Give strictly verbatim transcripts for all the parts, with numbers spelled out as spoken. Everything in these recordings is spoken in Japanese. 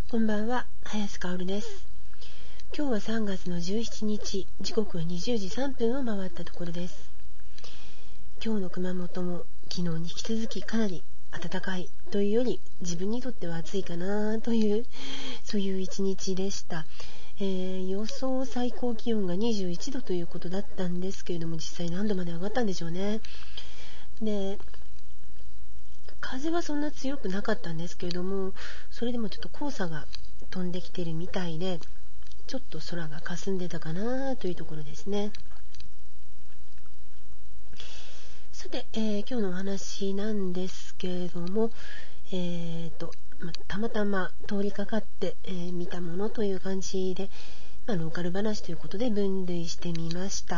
こんばんは、林香織です。今日はさんがつのじゅうしちにち、時刻はにじゅうじさんぷんを回ったところです。今日の熊本も昨日に引き続きかなり暖かいというより自分にとっては暑いかなというそういう一日でした。えー、予想最高気温がにじゅういちどということだったんですけれども、実際何度まで上がったんでしょうね。で風はそんな強くなかったんですけれども、それでもちょっと黄砂が飛んできてるみたいで、ちょっと空が霞んでたかなというところですね。さて、えー、今日のお話なんですけれども、えーとま、たまたま通りかかって、えー、見たものという感じで、まあ、ローカル話ということで分類してみました。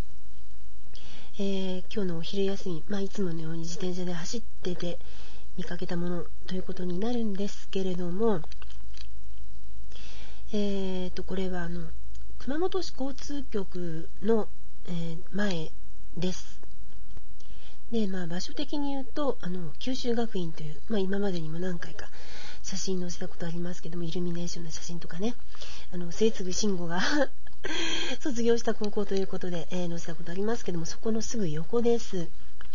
えー、今日のお昼休み、まあ、いつものように自転車で走ってて見かけたものということになるんですけれども、えー、とこれはあの熊本市交通局の、えー、前です。で、まあ、場所的に言うとあの九州学院という、まあ、今までにも何回か写真載せたことありますけども、イルミネーションの写真とかね、あの末次慎吾が卒業した高校ということで、えー、載せたことありますけども、そこのすぐ横です。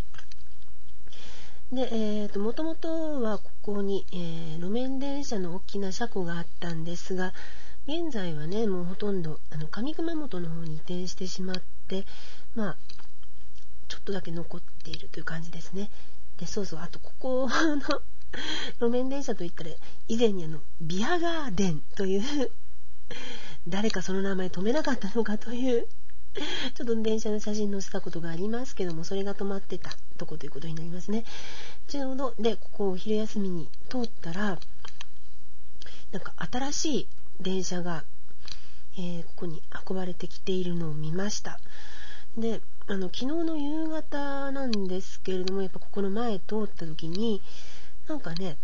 で、えーと、もともとはここに、えー、路面電車の大きな車庫があったんですが、現在はね、もうほとんどあの上熊本の方に移転してしまって、まあちょっとだけ残っているという感じですね。で、そうそう、あとここの路面電車といったら、以前にあのビアガーデンという誰かその名前止めなかったのかというちょっと電車の写真載せたことがありますけども、それが止まってたとこということになりますね。ちょうどでここを昼休みに通ったら、なんか新しい電車が、えー、ここに運ばれてきているのを見ました。で、あの昨日の夕方なんですけれども、やっぱここの前通った時になんかね、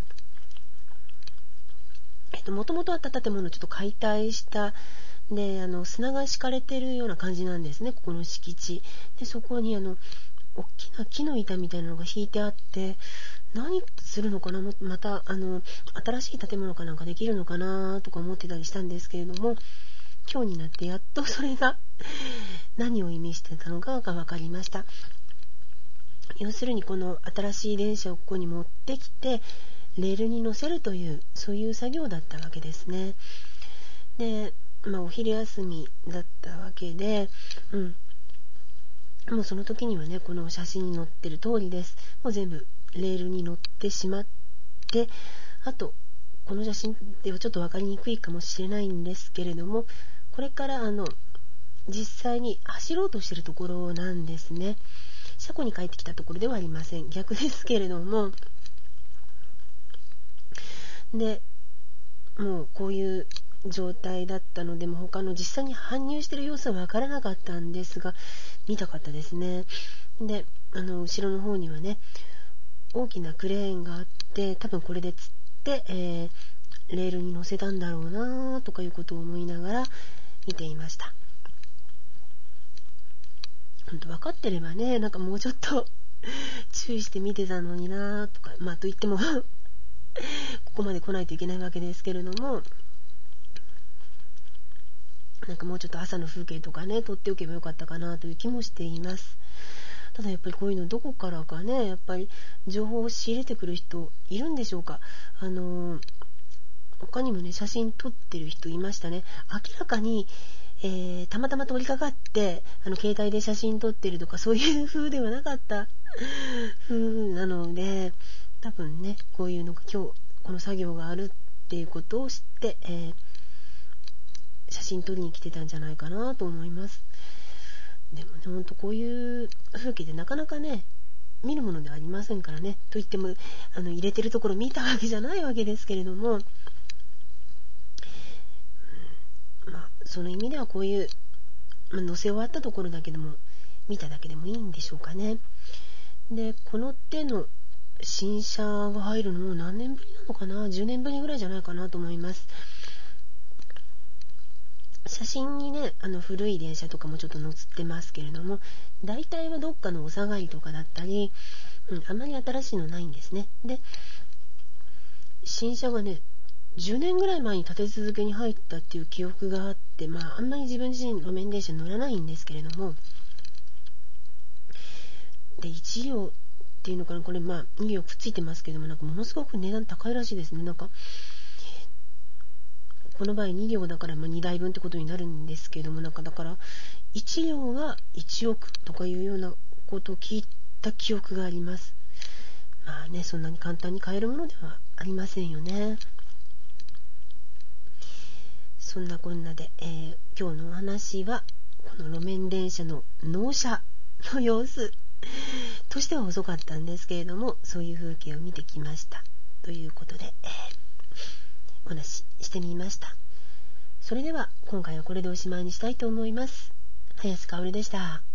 えっと元々あった建物をちょっと解体したで、あの砂が敷かれてるような感じなんですね、ここの敷地で。そこにあの大きな木の板みたいなのが引いてあって、何するのかな、またあの新しい建物かなんかできるのかなとか思ってたりしたんですけれども、今日になってやっとそれが何を意味してたのかが分かりました。要するにこの新しい電車をここに持ってきてレールに乗せるという、そういう作業だったわけですね。で、まあ、お昼休みだったわけで、うん、もうその時にはね、この写真に載ってる通りです。もう全部レールに乗ってしまって、あとこの写真ではちょっと分かりにくいかもしれないんですけれども、これからあの実際に走ろうとしているところなんですね。車庫に帰ってきたところではありません。逆ですけれども、でもうこういう状態だったので、も他の実際に搬入している様子は分からなかったんですが、見たかったですね。で、あの後ろの方にはね、大きなクレーンがあって、多分これでつって、えー、レールに乗せたんだろうなとかいうことを思いながら見ていました。本当分かってればね、なんかもうちょっと注意して見てたのになとか、まあといってもここまで来ないといけないわけですけれども、なんかもうちょっと朝の風景とかね撮っておけばよかったかなという気もしています。ただやっぱりこういうのどこからかね、やっぱり情報を仕入れてくる人いるんでしょうか。あのー、他にもね写真撮ってる人いましたね。明らかに、えー、たまたま通りかかってあの携帯で写真撮ってるとか、そういう風ではなかった風なので、多分ねこういうのが今日この作業があるっていうことを知って、えー写真撮りに来てたんじゃないかなと思います。でもね、ほんとこういう風景でなかなかね見るものではありませんからね。といってもあの入れてるところ見たわけじゃないわけですけれども、うん、まあその意味ではこういう、まあ、載せ終わったところだけでも見ただけでもいいんでしょうかね。で、この手の新車が入るのも何年ぶりなのかな、じゅうねんぶりぐらいじゃないかなと思います。写真にね、あの古い電車とかもちょっと載ってますけれども、大体はどっかのお下がりとかだったり、うん、あまり新しいのないんですね。で、新車がねじゅうねんぐらい前に立て続けに入ったっていう記憶があって、まああんまり自分自身路面電車乗らないんですけれども、でいち両っていうのかな、これまあに両くっついてますけども、なんかものすごく値段高いらしいですね。なんかこの場合に両だからまあにだいぶんってことになるんですけども、なんかだからいち両がいちおくとかいうようなことを聞いた記憶があります。まあね、そんなに簡単に買えるものではありませんよね。そんなこんなで、えー、今日のお話はこの路面電車の納車の様子としては遅かったんですけれども、そういう風景を見てきましたということで、えー、お話ししてみました。それでは今回はこれでおしまいにしたいと思います。林香織でした。